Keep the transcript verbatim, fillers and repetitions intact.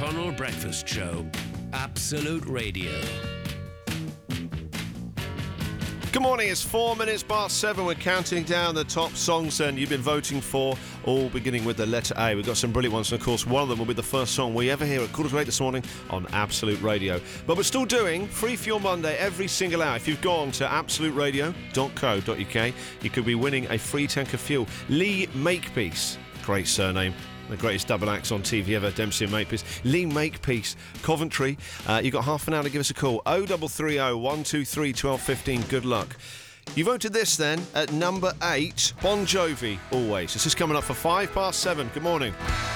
O'Connell Breakfast Show. Absolute Radio. Good morning, it's four minutes past seven. We're counting down the top songs and you've been voting for, all beginning with the letter A. We've got some brilliant ones, and of course one of them will be the first song we ever hear at quarter to eight this morning on Absolute Radio. But we're still doing Free Fuel Monday every single hour. If you've gone to absolute radio dot co dot uk, you could be winning a free tank of fuel. Lee Makepeace, great surname. The greatest double acts on T V ever, Dempsey and Makepeace. Lee Makepeace, Coventry. Uh, you've got half an hour to give us a call. oh three three oh, one two three, one two one five. Good luck. You voted this then at number eight, Bon Jovi, Always. This is coming up for five past seven. Good morning.